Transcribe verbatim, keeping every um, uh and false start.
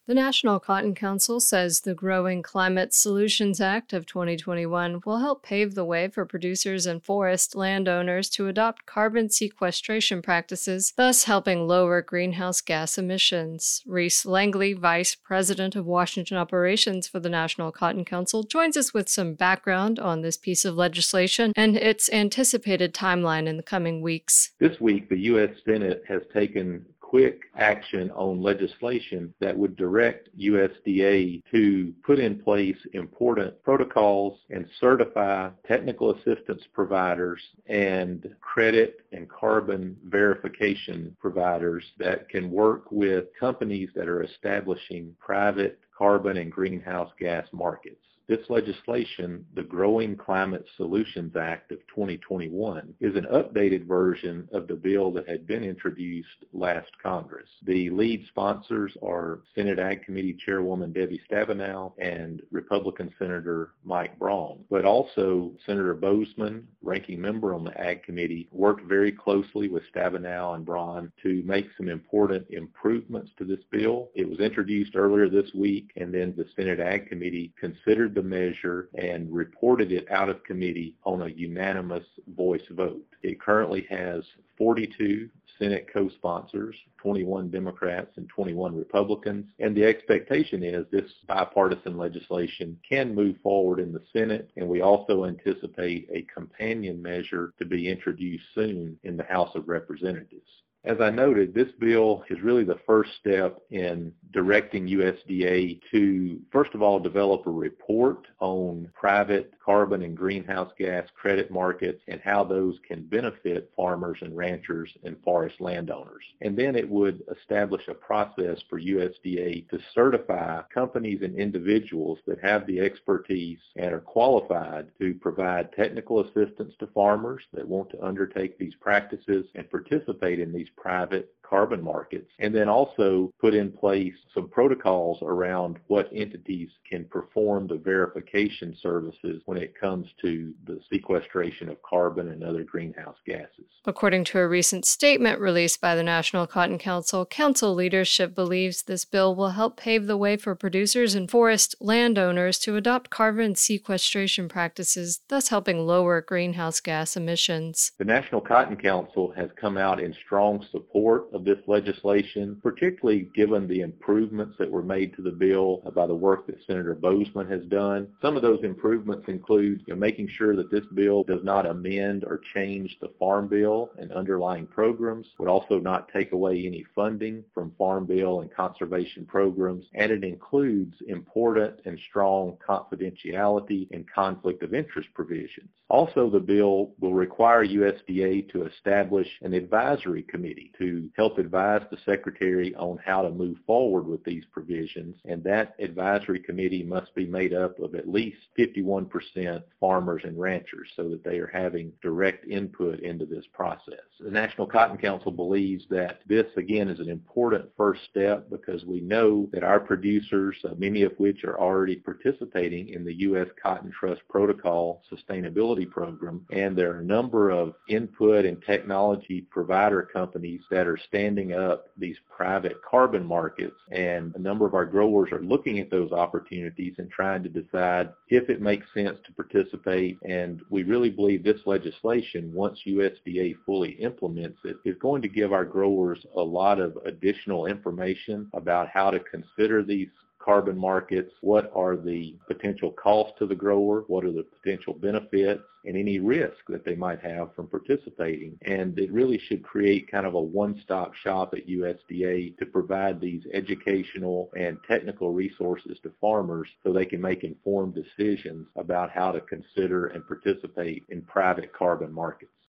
The National Cotton Council says the Growing Climate Solutions Act of twenty twenty-one will help pave the way for producers and forest landowners to adopt carbon sequestration practices, thus helping lower greenhouse gas emissions. Reese Langley, Vice President of Washington Operations for the National Cotton Council, joins us with some background on this piece of legislation and its anticipated timeline in the coming weeks. This week, the U S Senate has taken quick action on legislation that would direct U S D A to put in place important protocols and certify technical assistance providers and credit and carbon verification providers that can work with companies that are establishing private carbon and greenhouse gas markets. This legislation, the Growing Climate Solutions Act of twenty twenty-one, is an updated version of the bill that had been introduced last Congress. The lead sponsors are Senate Ag Committee Chairwoman Debbie Stabenow and Republican Senator Mike Braun. But also Senator Boozman, ranking member on the Ag Committee, worked very closely with Stabenow and Braun to make some important improvements to this bill. It was introduced earlier this week, and then the Senate Ag Committee considered the measure and reported it out of committee on a unanimous voice vote. It currently has forty-two Senate co-sponsors, twenty-one Democrats and twenty-one Republicans, and the expectation is this bipartisan legislation can move forward in the Senate, and we also anticipate a companion measure to be introduced soon in the House of Representatives. As I noted, this bill is really the first step in directing U S D A to, first of all, develop a report on private carbon and greenhouse gas credit markets and how those can benefit farmers and ranchers and forest landowners. And then it would establish a process for U S D A to certify companies and individuals that have the expertise and are qualified to provide technical assistance to farmers that want to undertake these practices and participate in these private carbon markets, and then also put in place some protocols around what entities can perform the verification services when it comes to the sequestration of carbon and other greenhouse gases. According to a recent statement released by the National Cotton Council, council leadership believes this bill will help pave the way for producers and forest landowners to adopt carbon sequestration practices, thus helping lower greenhouse gas emissions. The National Cotton Council has come out in strong support of this legislation, particularly given the improvements that were made to the bill by the work that Senator Boozman has done. Some of those improvements include you know, making sure that this bill does not amend or change the Farm Bill and underlying programs, would also not take away any funding from Farm Bill and conservation programs, and it includes important and strong confidentiality and conflict of interest provisions. Also, the bill will require U S D A to establish an advisory committee to help advise the Secretary on how to move forward with these provisions, and that advisory committee must be made up of at least fifty-one percent farmers and ranchers so that they are having direct input into this process. The National Cotton Council believes that this, again, is an important first step because we know that our producers, uh, many of which are already participating in the U S Cotton Trust Protocol Sustainability Program, and there are a number of input and technology provider companies that are standing up these private carbon markets, and a number of our growers are looking at those opportunities and trying to decide if it makes sense to participate. And we really believe this legislation, once U S D A fully implements it, is going to give our growers a lot of additional information about how to consider these carbon markets, what are the potential costs to the grower, what are the potential benefits, and any risk that they might have from participating. And it really should create kind of a one-stop shop at U S D A to provide these educational and technical resources to farmers so they can make informed decisions about how to consider and participate in private carbon markets.